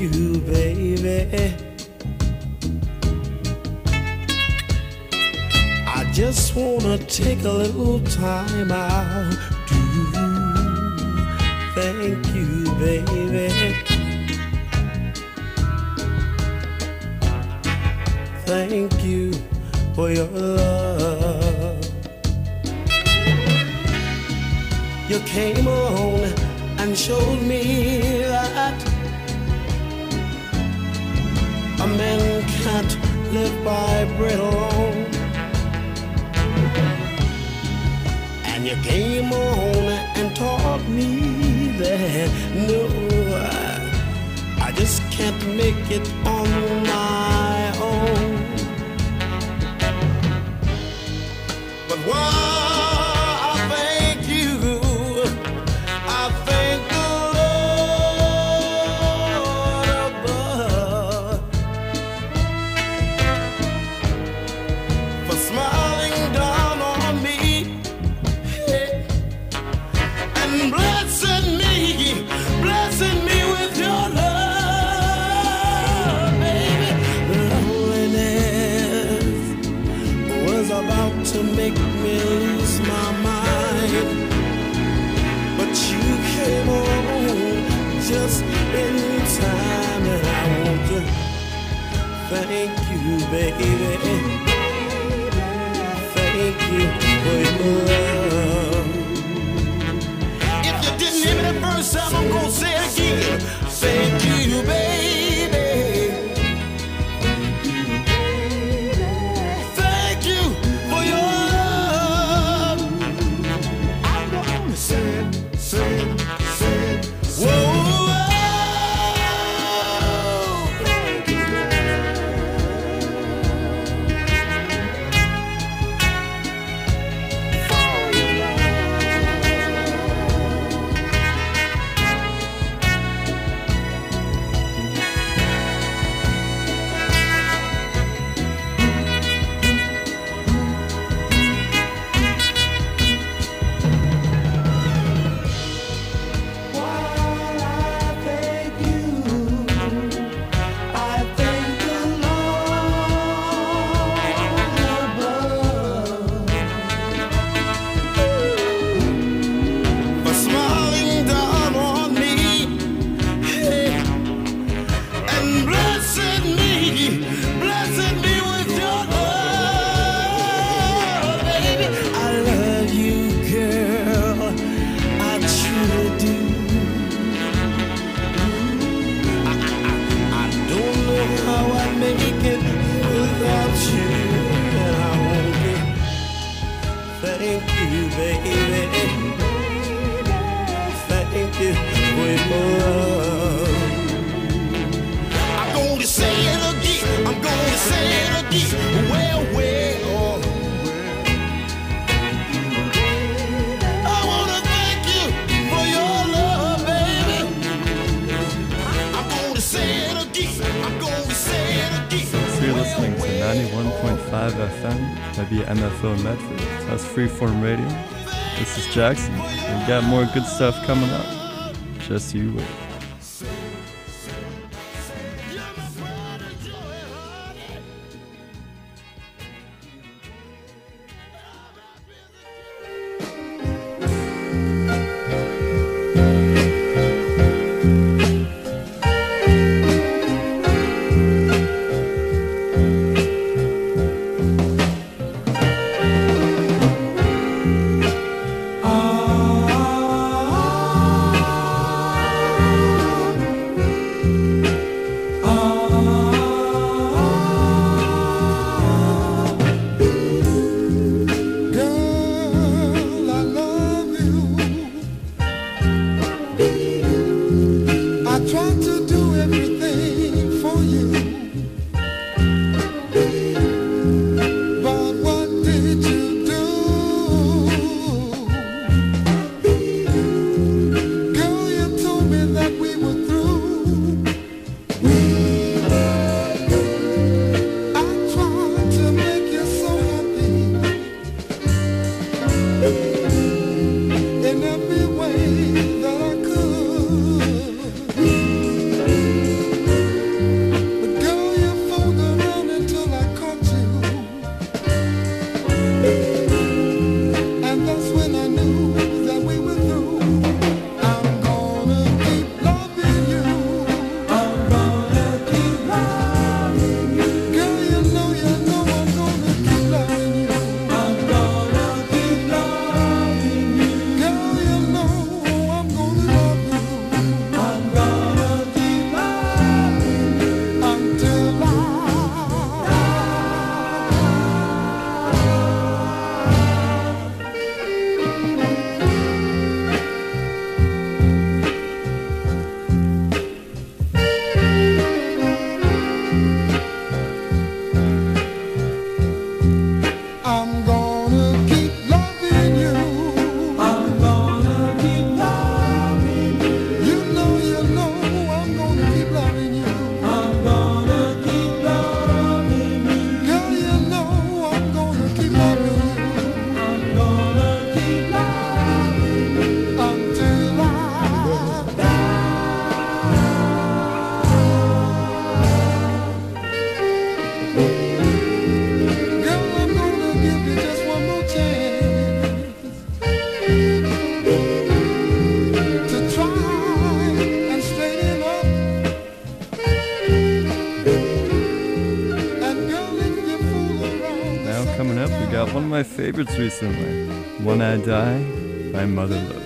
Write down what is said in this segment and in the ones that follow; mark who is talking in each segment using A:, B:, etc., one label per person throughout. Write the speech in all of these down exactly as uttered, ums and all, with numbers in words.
A: you, baby. I just wanna take a little time out to thank you, baby. Thank you for your love. You came on and showed me that a man can't live by bread alone. And you came on and taught me that no, I, I just can't make it on my own. But why? To make me lose my mind, but you came on just in time, and I want to thank you, baby. Thank you for your love. If you didn't hear me the first time, I'm gonna say it again. Thank you, baby. Thank you, baby. Thank you for your love. I'm gonna say it again. I'm gonna say it again. Well, well. I wanna thank you for your love, baby. I'm gonna say it again. I'm gonna say it again.
B: So you're listening to ninety-one point five F M, maybe M F O Medford. That's Freeform Radio. This is Jackson. We got more good stuff coming up. Just you wait.
C: Oh
B: my favorites recently. When I Die by Mother Lode.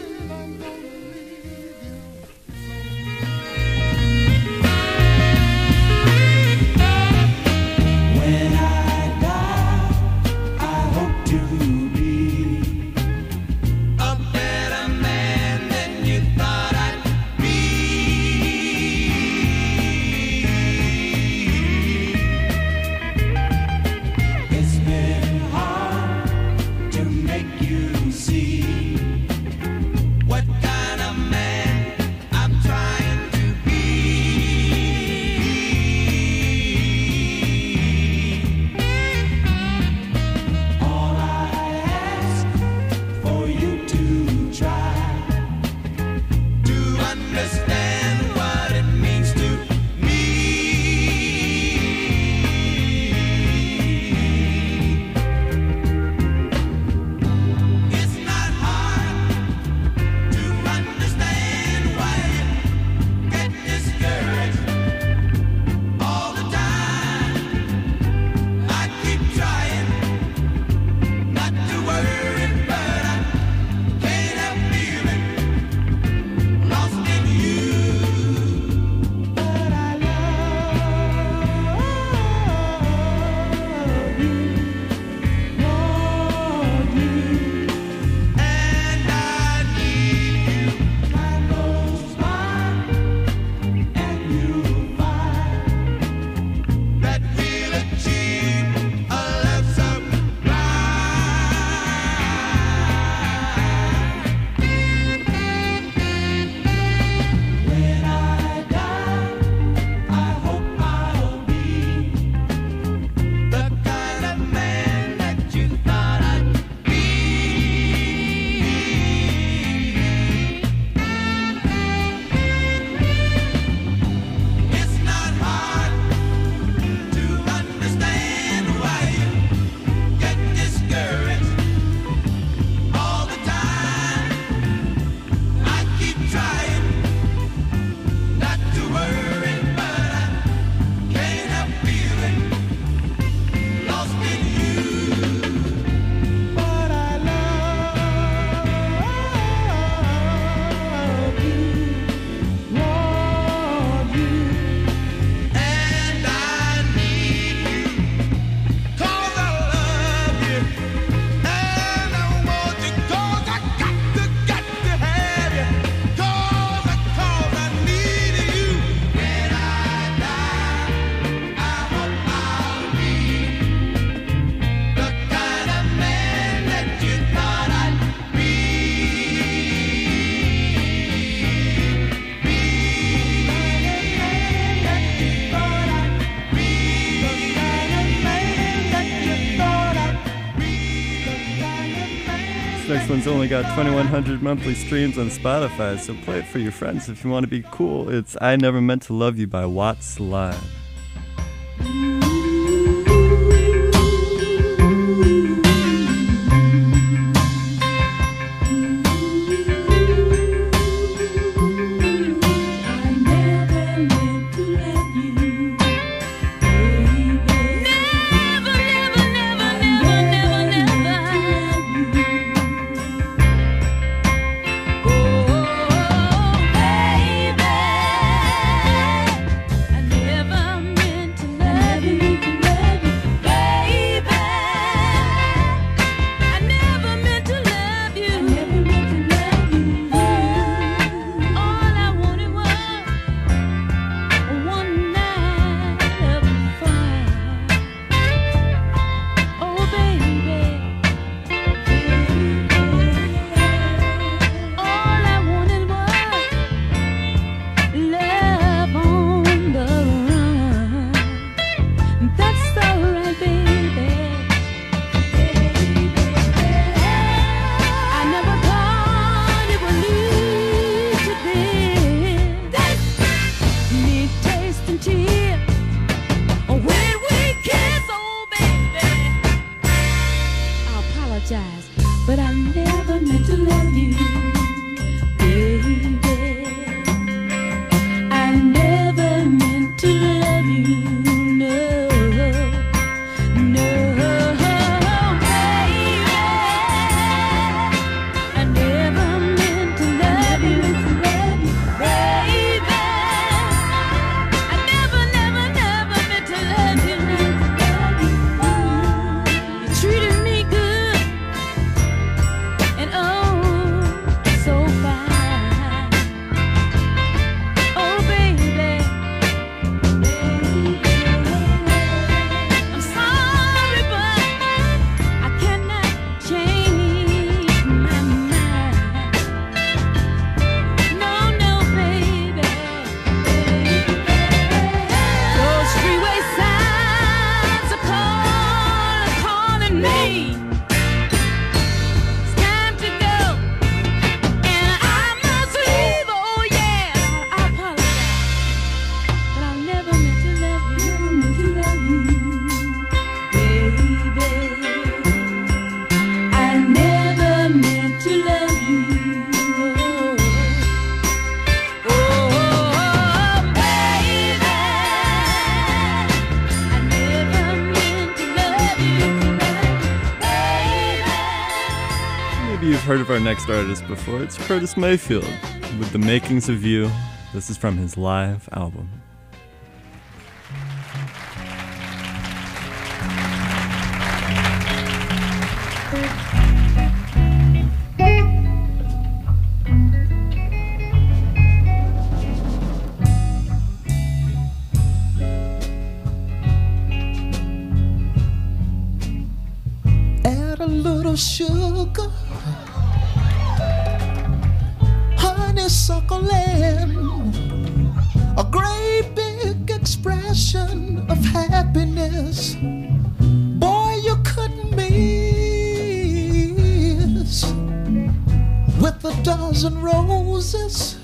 B: Next one's only got twenty-one hundred monthly streams on Spotify, so play it for your friends if you want to be cool. It's I Never Meant to Love You by Watts Live.
C: But I never meant to love you, baby. I never meant to love you, no, no, baby.
B: heard of our next artist before. It's Curtis Mayfield with The Makings of You. This is from his live album.
D: Sugar, honeysuckle, and a great big expression of happiness. Boy, you couldn't miss with a dozen roses.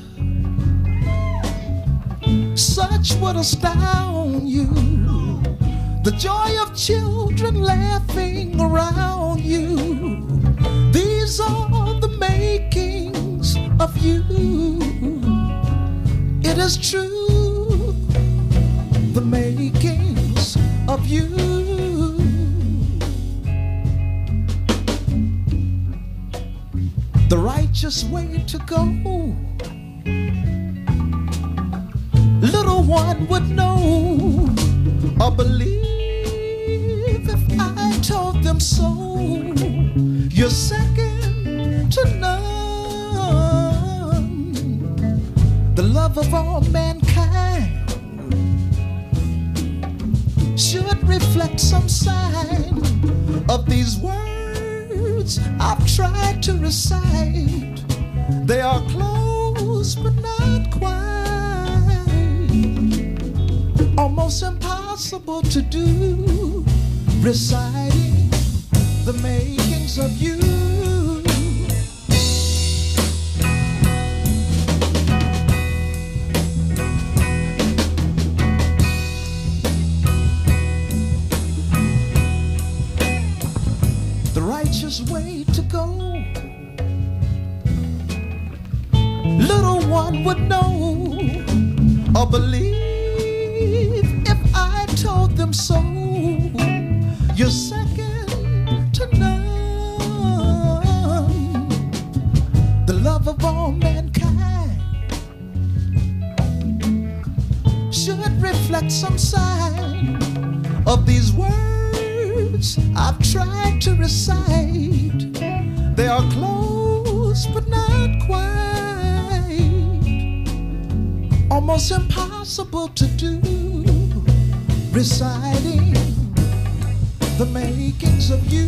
D: Such would astound you. The joy of children laughing around you. These are the makings of you. It is true, the makings of you. The righteous way to go, little one would know or believe if I told them so. You're second to none, the love of all mankind should reflect some sign of these words I've tried to recite. They are close but not quite, almost impossible to do, reciting the makings of you. The righteous way to go, little one would know or believe if I told them so. You're second to none, the love of all mankind should reflect some sign of these words I've tried to recite. They are close but not quite, almost impossible to do, reciting the makings of you.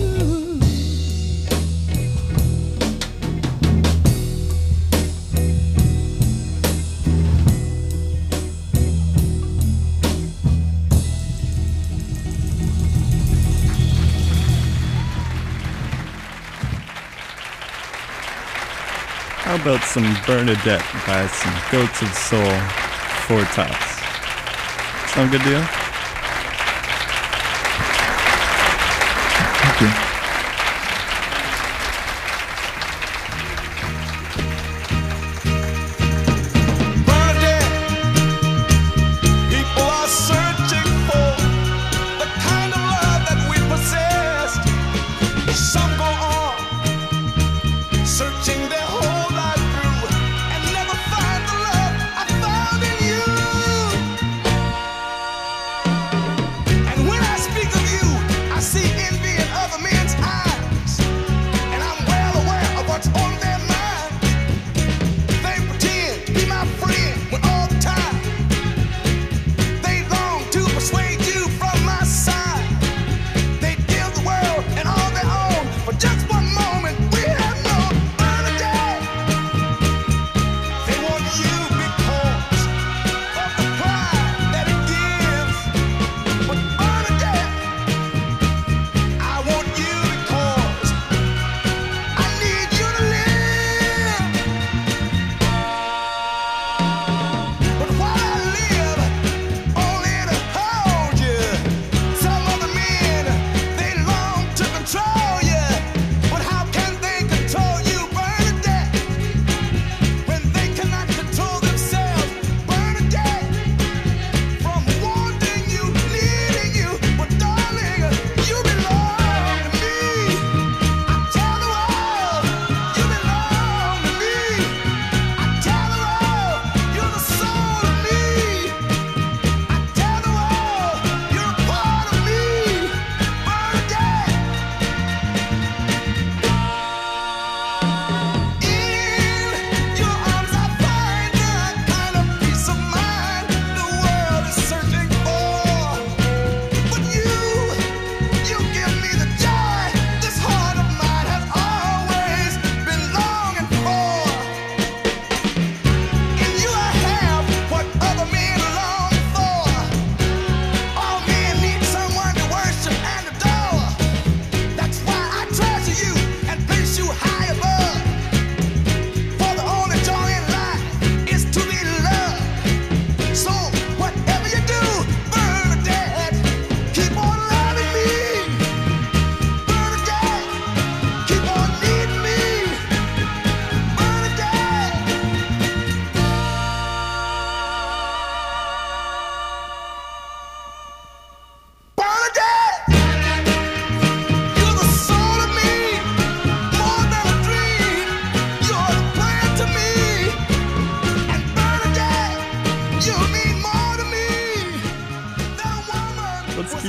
B: How about some Bernadette by some Goats of Soul, Four Tops? Sound good to you? Thank you.
E: I see envy in other men's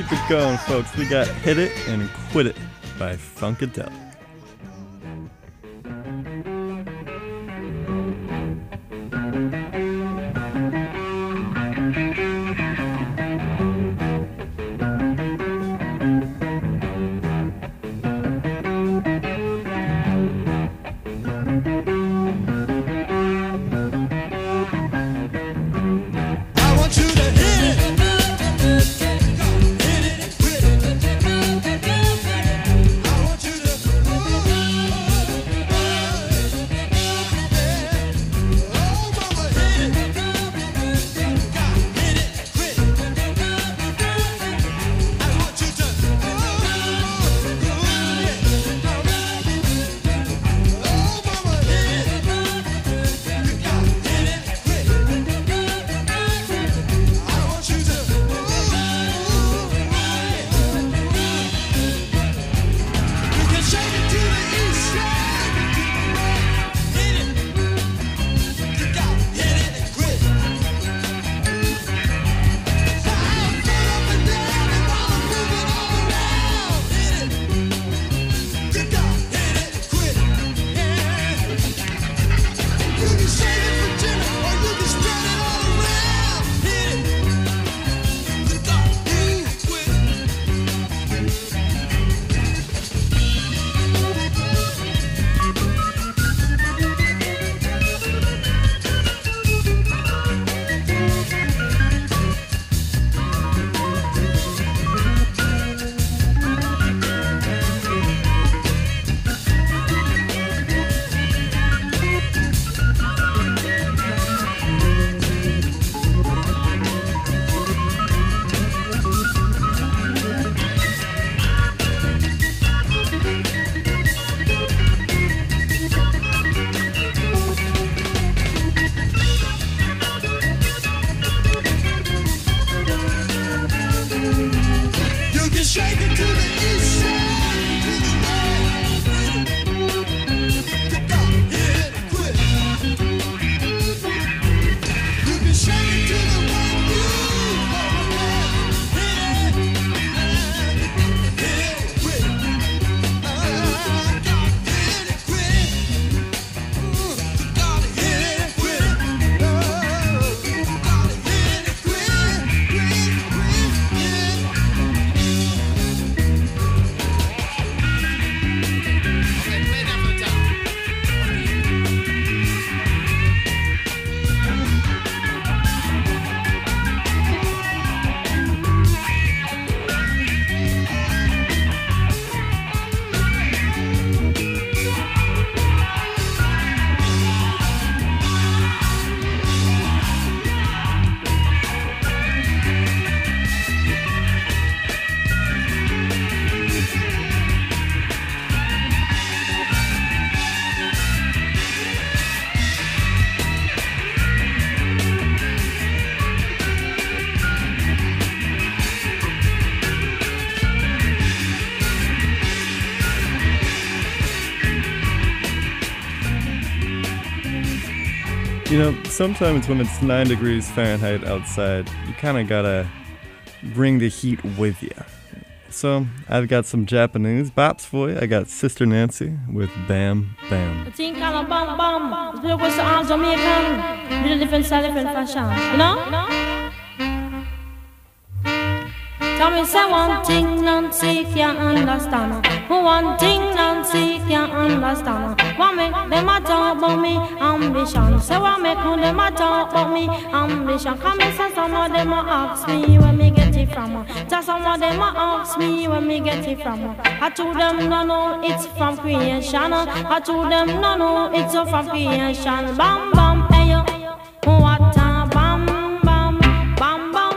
B: keep it going, folks. We got Hit It and Quit It by Funkadelic. You know, sometimes when it's nine degrees Fahrenheit outside, you kind of gotta bring the heat with you. So I've got some Japanese bops for you. I got Sister Nancy with Bam Bam.
E: I think kind of bam bam. It's because I'm Jamaican. Little different style, different fashion. You know? You know? Tell me say one thing Nancy can't understand. One thing Nancy can't understand. What make them a talk about me ambition? Say what make them a talk about me ambition? Come and say some of them a ask me where me get it from. Just some of them a ask me where me get it from. I told them no no it's from creation. I told them no no it's from creation. Bam bam hey yo, what a bam bam bam bam.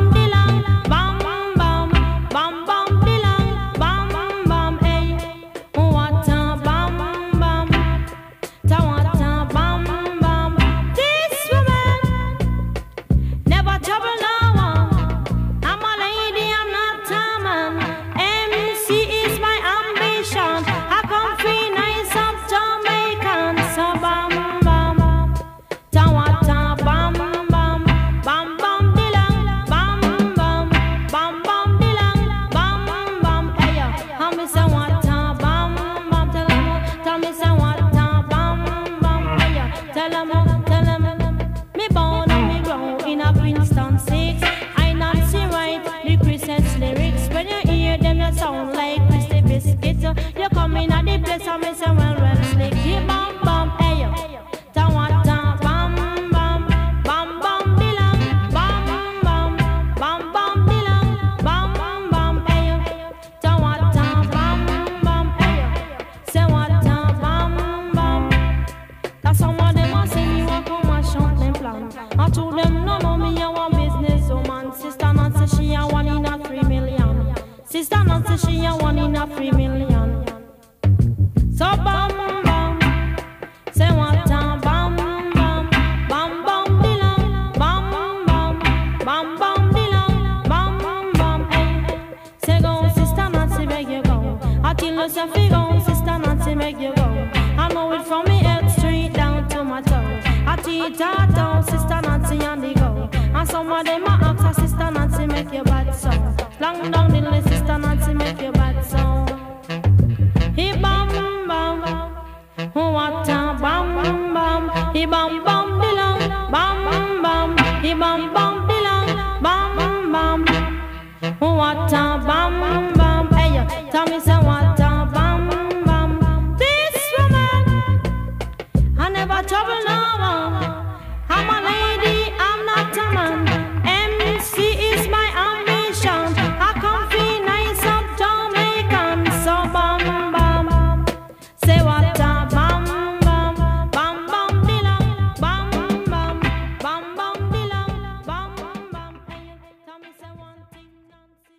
E: place I me say well well slick. Keep bum bum, hey yo. Ta wa ta bum bum, bum bum bilang, bum bum, bum bum bilang, bum bum, hey yo. Ta wa ta bum bum, hey yo. Say wa ta bum bum. That's some of them a say me want come and shout them plan. I told them no no me a one business woman. Sister not say she a one in a three million. Sister not say she a one in a three million. So bam bam, say what time bam bam, bam bam bilang, bam bam, bam bam bilang, bam bam hey. Say go sister Nancy make you go. I tell you say fi go sister Nancy make you go. I know it from me head straight down to my toes. I teach her down sister Nancy on the go. And some of them a ask her sister Nancy make you bad so. Long down the list sister Nancy make you bad so. He bam bam, what a bam bam. He bam bam bilang, bam bam. He bam bam bilang, bam bam. What a bam bam. Hey yo, tell me say what a bam bam. This woman, I never trouble no one. I'm a lady, I'm not a man. M C is my ambition. I come feel nice up Jamaican, so bam bam. Say what a bam bam, bam bam bilang, bam bam, bam bam bilang, bam bam. Hey, tell me say one thing, Nancy.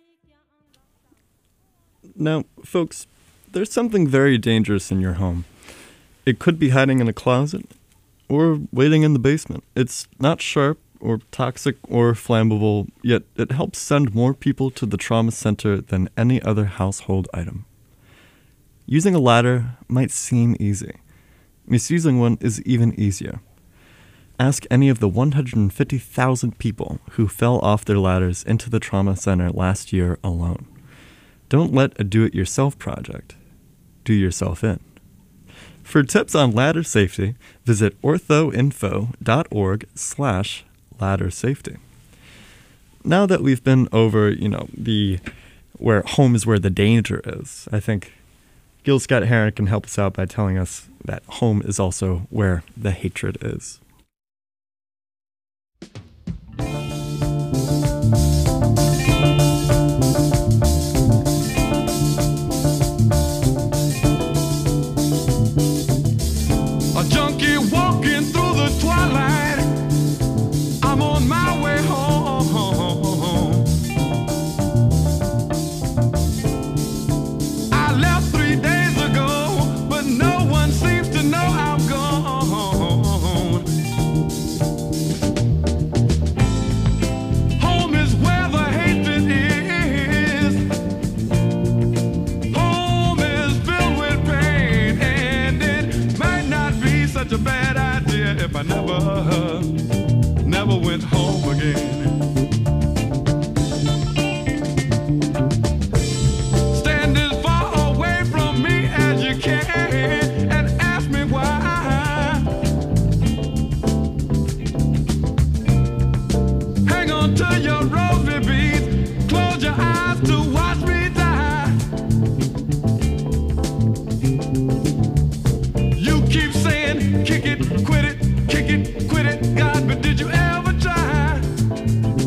B: Now, folks, there's something very dangerous in your home. It could be hiding in a closet or waiting in the basement. It's not sharp or toxic or flammable, yet it helps send more people to the trauma center than any other household item. Using a ladder might seem easy. Misusing one is even easier. Ask any of the one hundred fifty thousand people who fell off their ladders into the trauma center last year alone. Don't let a do-it-yourself project do yourself in. For tips on ladder safety, visit orthoinfo.org slash ladder safety. Now that we've been over, you know, the where home is where the danger is, I think Gil Scott Heron can help us out by telling us that home is also where the hatred is.
F: A junkie walking through the twilight. I'm on my way home. I left three days ago, but no one seems to know I'm gone. Home is where the hatred is. Home is filled with pain, and it might not be such a bad idea if I never, never went home again. Stand as far away from me as you can and ask me why. Hang on to your rosary beads, close your eyes to watch me die. You keep saying, kick it, quit it, kick it, quit it, God, but did you ever try?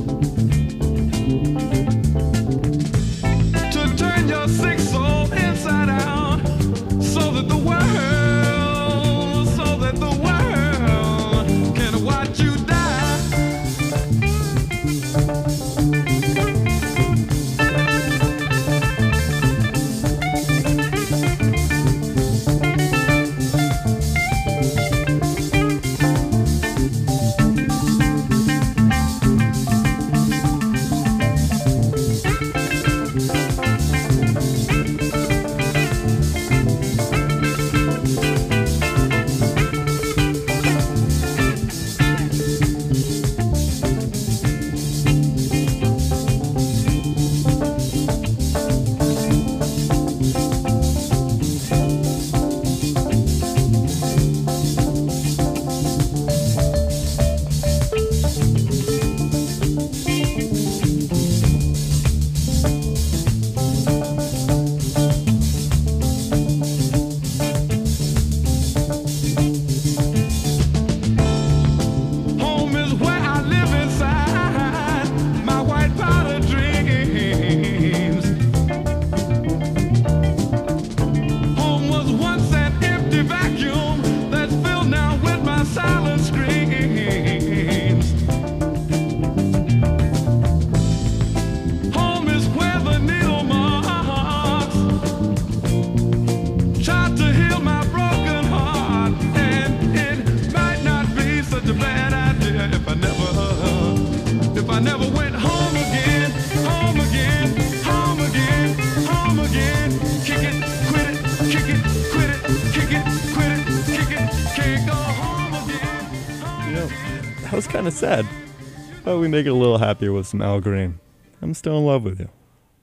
B: know, that was kind of sad. How about we make it a little happier with some Al Green? I'm still in love with you.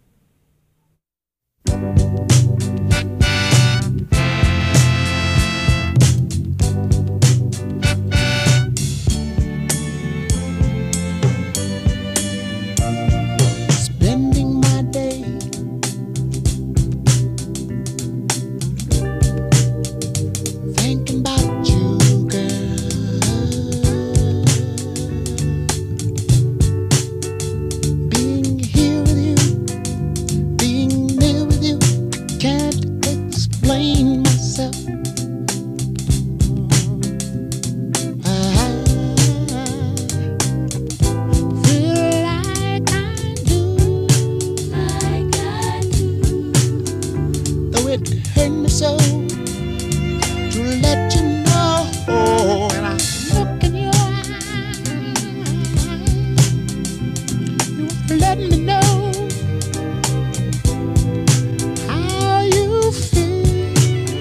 D: Spending my day thinking about you, girl. Being here with you, being near with you, can't explain myself. I feel like I do,
C: Like I do.
D: though it hurt me so to let you know. And I look in your eyes, you let me know how you feel.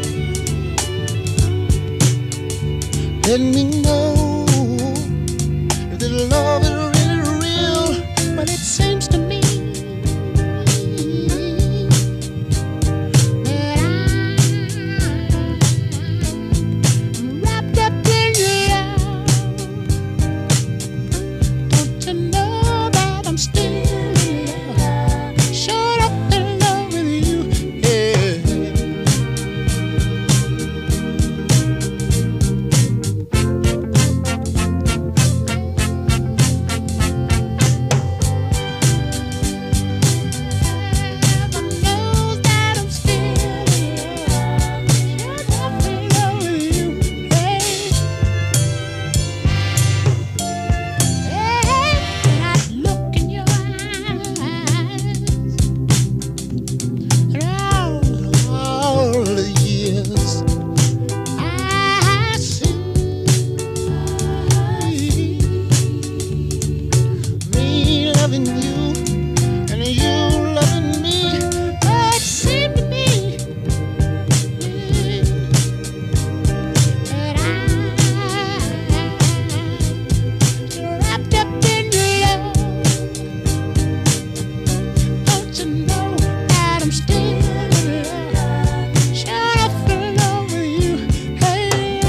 D: Let me know if this love is really real. But it seems to me that I'm wrapped up in your love. Don't you know that I'm still in love? Shut up in love with you, yeah. Heaven knows that I'm still in love. Shut up in love with you, yeah. When I look in your eyes, and all the years I see me loving you and you loving me. It seemed to me that I'm wrapped up in your love. Don't you know that I'm still in love? Shut up in love with you, hey.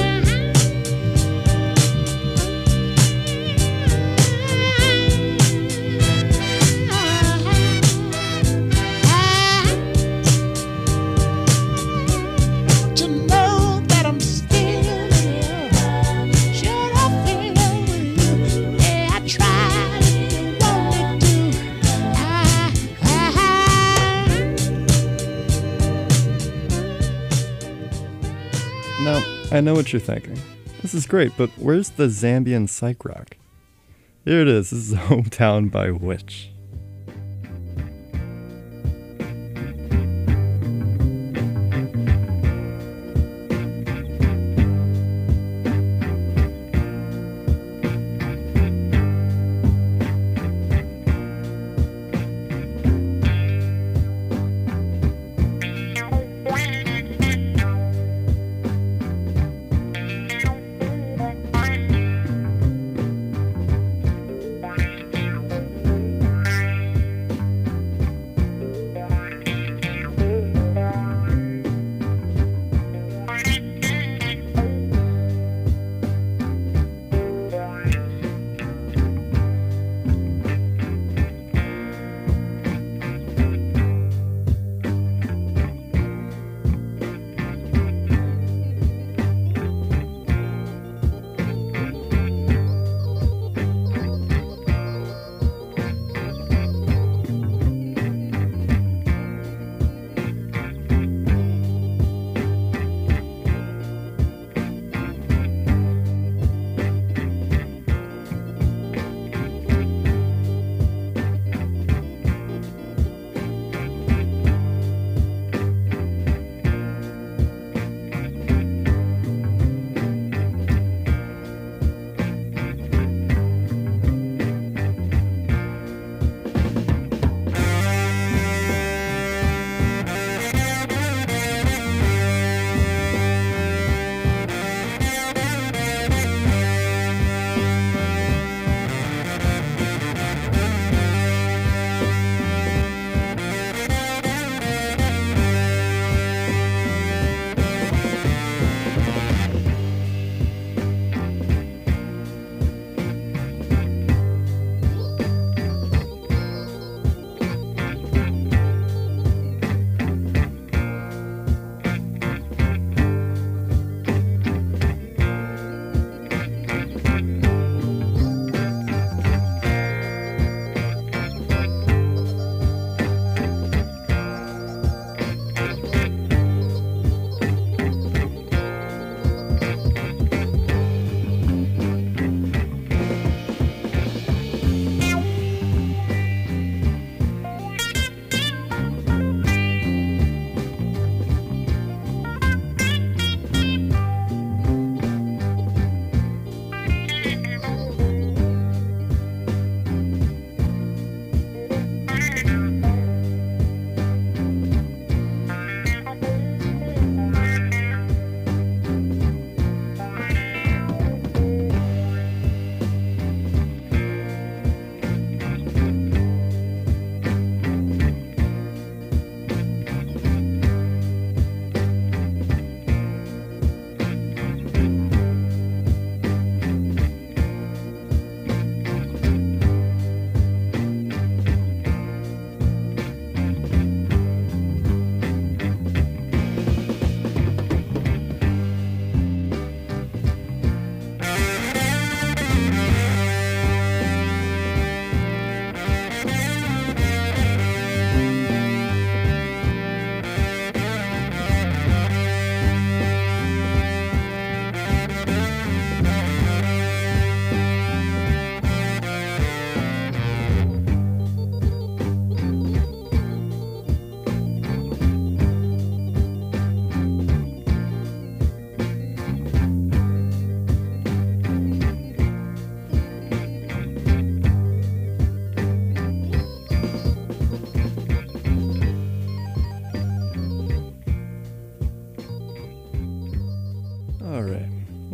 D: Don't you know that I'm still in love? Shut up in love with you. Yeah, I tried if you wanted to. I, I,
B: Now, I know what you're thinking. This is great, but where's the Zambian psych rock? Here it is. This is Hometown by Witch.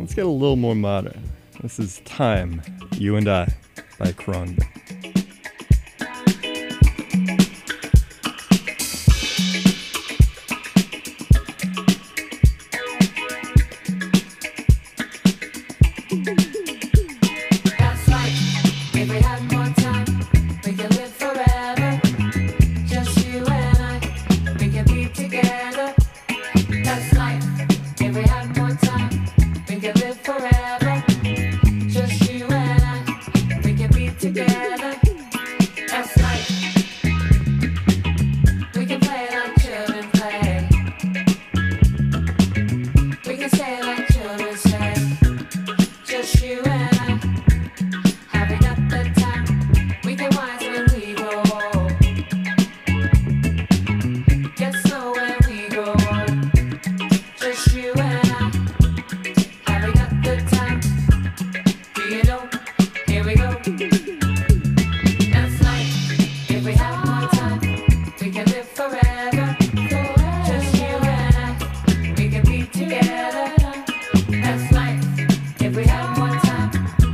B: let's get a little more modern. This is Time, You and I by Khruangbin.
G: That's right. If we had more time, we could live forever. Just you and I, we could be together. That's life. If we had more time, we could live forever. Just you and I, we could be together. That's life. We can play like children play. We can say like children say. Just you and I, having up the time. We get wise when we grow old. Get slow when we grow old. Just you and I, having up the time. Do you know? Here we go. That's life. If we have more time, we can live forever. Just you and I, we can be together. That's life. If we have more time,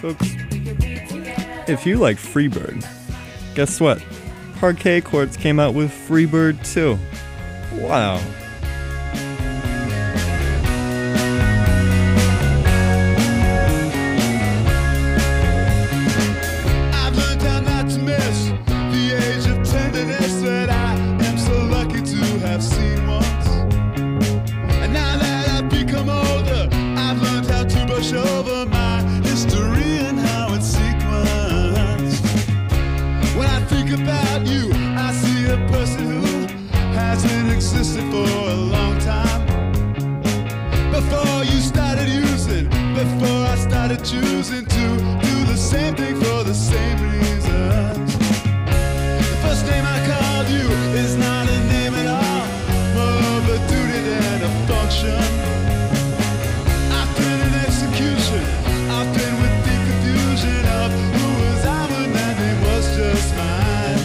B: Folks, if you like Freebird, guess what? Parquet Courts came out with Freebird too. Wow.
F: I've learned how not to miss the age of tenderness that I am so lucky to have seen once. And now that I've become older, I've learned how to brush over my history and how it's sequenced. When I think about you, I see a person who hasn't existed for a long time. Before you started using, before I started choosing to do the same thing for the same reasons. The first name I called you is not a name at all, more of a duty than a function. I've been in execution, I've been with the confusion of who was I when that name was just mine.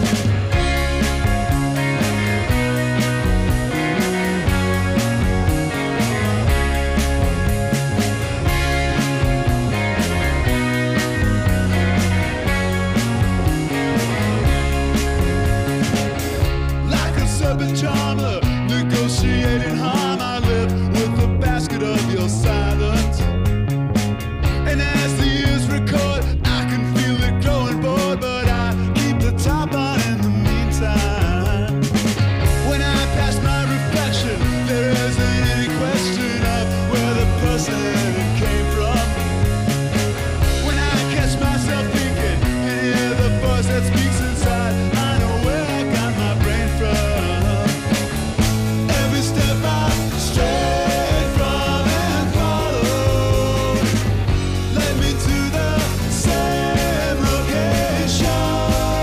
F: Like a serpent charmer, negotiating harm, I live with a basket of your silence. And as the years record, I can feel it growing bored, but I keep the top on in the meantime. When I pass my reflection, there isn't any question of where the person came from. When I catch myself thinking and hear the voice that speaks inside, I know where I got my brain from. Every step I strayed from and followed led me to the same location.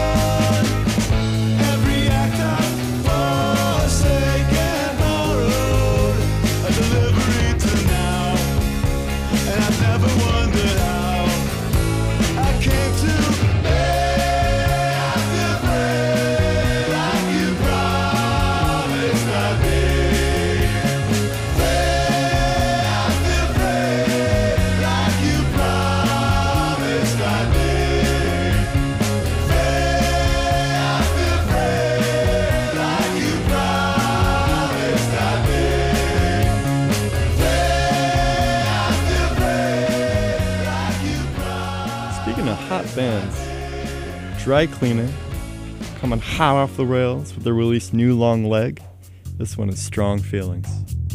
F: Every act I forsaken borrowed a delivery to now, and I've never wondered how I came to lay. I feel brave, like you promised I'd be. Pray, I feel brave, like you promised I'd be. Pray, I feel brave, like you promised I'd be. Pray, I feel brave, like you promised.
B: Speaking of hot bands, Dry Cleaner coming hot off the rails with their release New Long Leg. This one is Strong Feelings.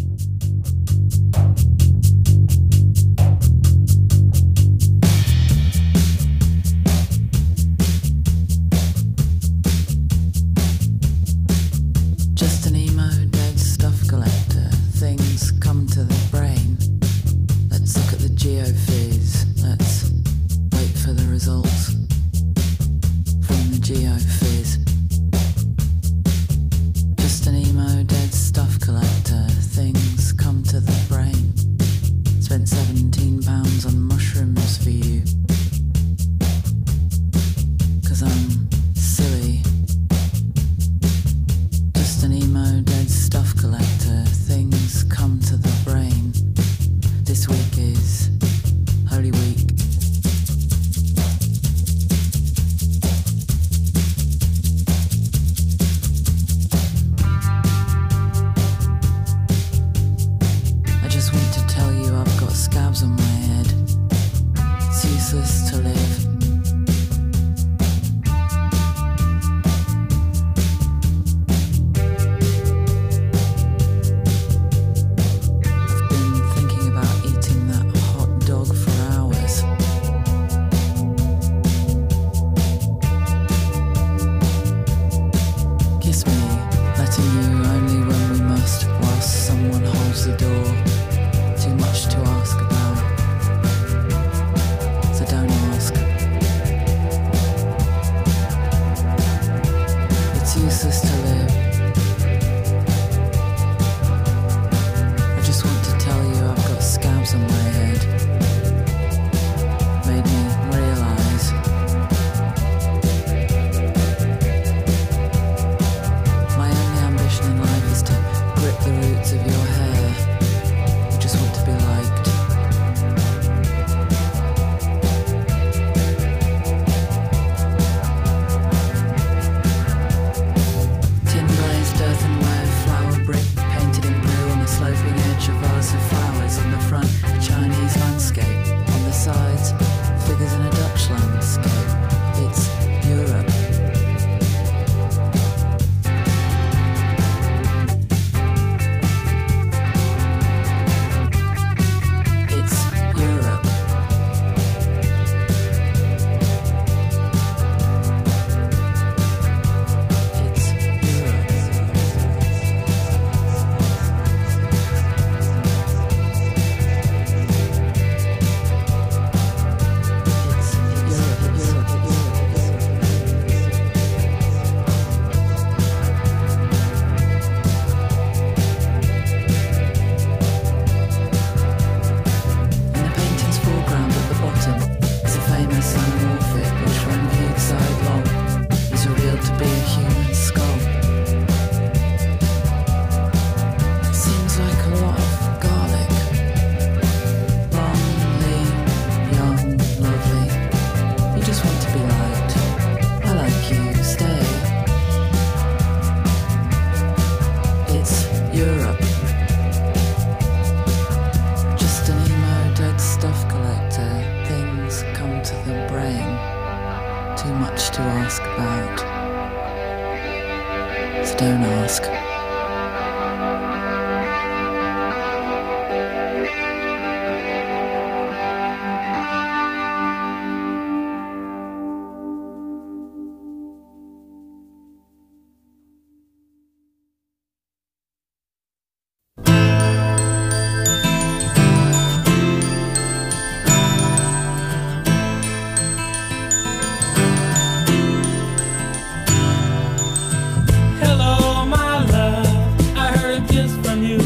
H: Just an emo dead stuff collector. Things come to the brain. Let's look at the geophys. Let's wait for the results from the geophys. Just an emo dead stuff collector. Things come to the brain. Spent seventeen pounds on mushrooms for you. 'Cause I'm silly. Just an emo dead stuff collector. Things come to the brain. This week is Holy Week. I just want to tell you I've got scabs on my head. It's useless to live. I've been thinking about eating that hot dog for hours. Kiss me, letting you only when we must, whilst someone holds the door. Too much to ask about, so don't ask. ask about. So don't ask.
I: Hello, my love, I heard a kiss from you.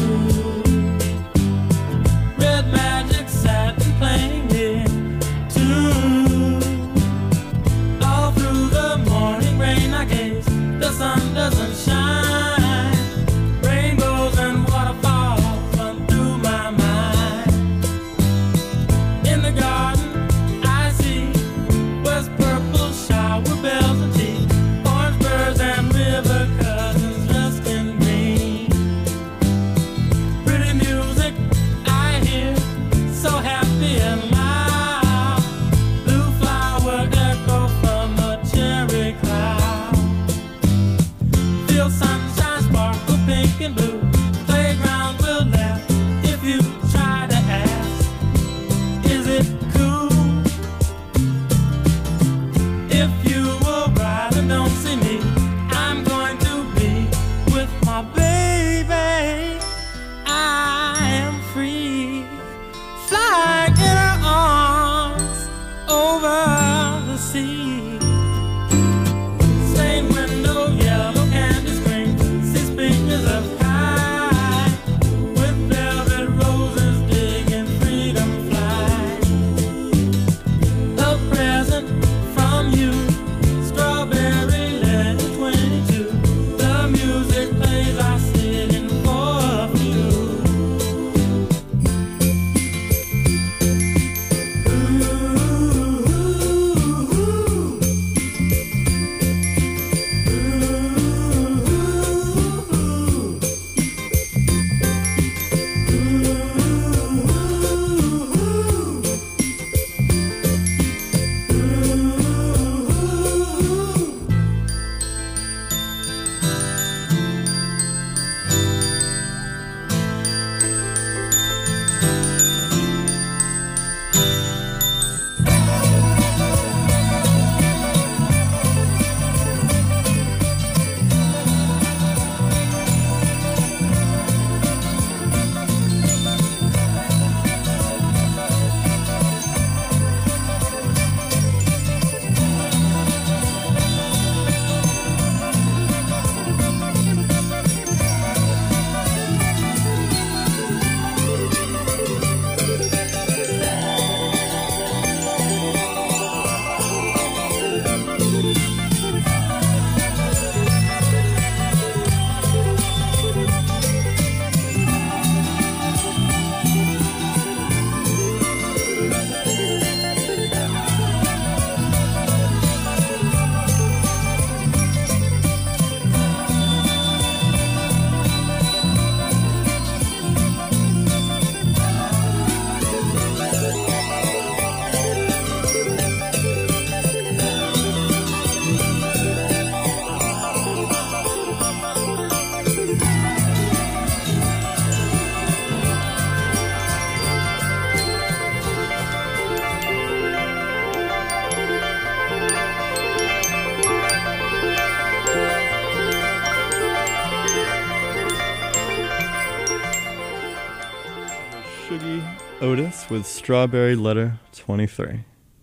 I: Red magic satin playing it too. All through the morning rain I gaze, the sun doesn't shine. Rainbows and waterfalls run through my mind. In the garden I see West purple shower bells and tea, orange birds and river cousins dressed in green. Pretty music I hear, so happy and loud. Blue flower echo from a cherry cloud. Feel sunshine sparkle pink and blue. Playground will laugh if you try to ask, is it cool? If you will ride and don't see me, I'm going to be with my baby. I am free, flying in her arms over the sea. Stained window, yellow candy screen, six fingers up high, with velvet roses digging freedom fly. A present from you, strawberry letter twenty-two. The music plays, I sit in for a few.
B: Shuggy Otis with Strawberry Letter twenty-three.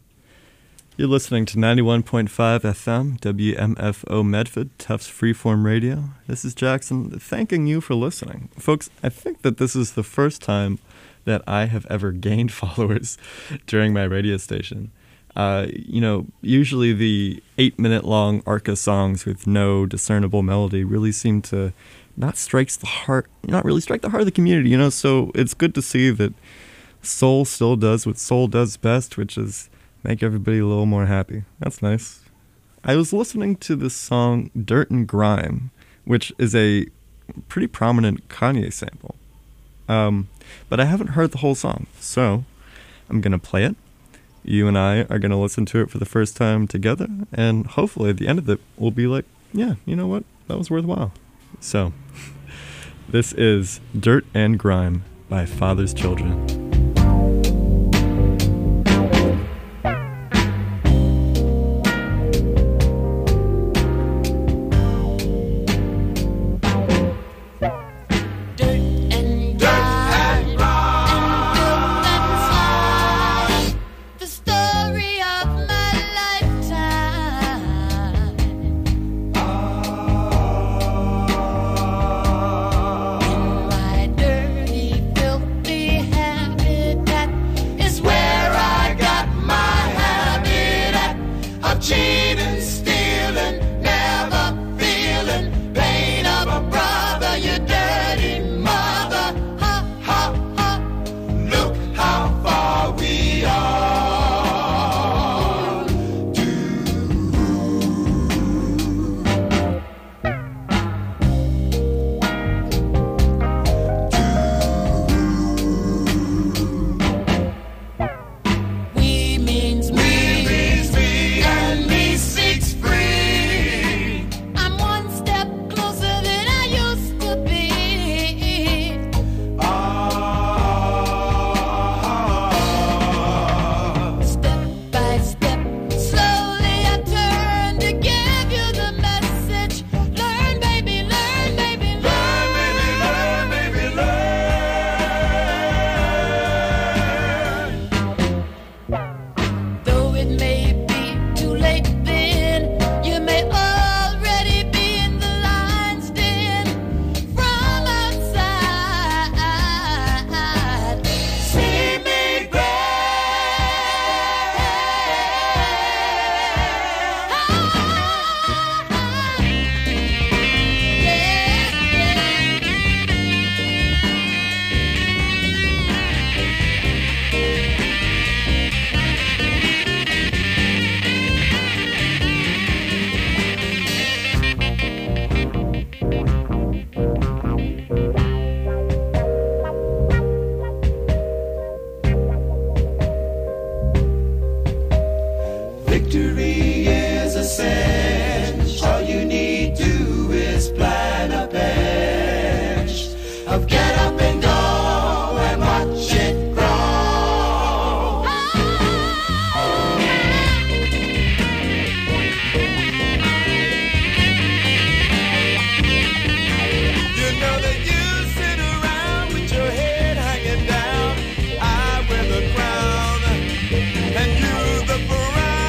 B: You're listening to ninety-one point five F M, W M F O Medford, Tufts Freeform Radio. This is Jackson thanking you for listening. Folks, I think that this is the first time that I have ever gained followers during my radio station. Uh, you know, usually the eight-minute-long Arca songs with no discernible melody really seem to not strike the heart, not really strike the heart of the community, you know, so it's good to see that soul still does what soul does best, which is make everybody a little more happy. That's nice. I was listening to this song, Dirt and Grime, which is a pretty prominent Kanye sample. Um, but I haven't heard the whole song, so I'm going to play it. you and I are going to listen to it for the first time together, and hopefully at the end of it, we'll be like, yeah, you know what? That was worthwhile. So, this is Dirt and Grime by Father's Children.
J: Cheating, stealing, never feeling pain of a brother, you dirty mother. Ha, ha, ha. Look how far we are. We means me. Victory is a cinch. All you need do is plan a bench of get up and go and watch it grow. You know that you sit around with your head hanging down. I wear the crown and you the bride.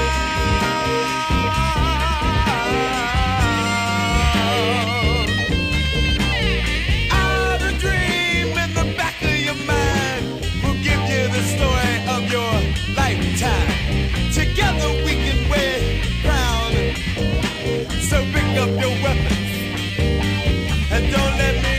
J: Together we can wear crown. So pick up your weapons and don't let me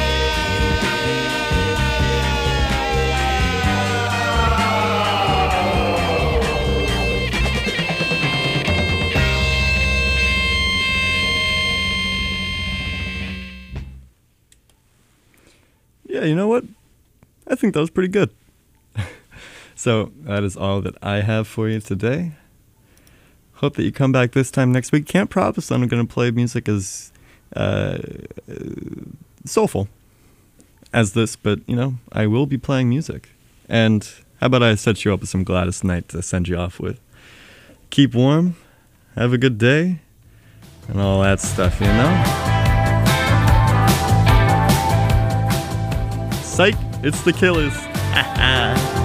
B: Yeah, you know what? I think that was pretty good. So that is all that I have for you today. Hope that you come back this time next week. Can't promise that I'm going to play music as uh, soulful as this, but, you know, I will be playing music. And how about I set you up with some Gladys Knight to send you off with? Keep warm, have a good day, and all that stuff, you know? Psych, it's the Killers. Ha ha.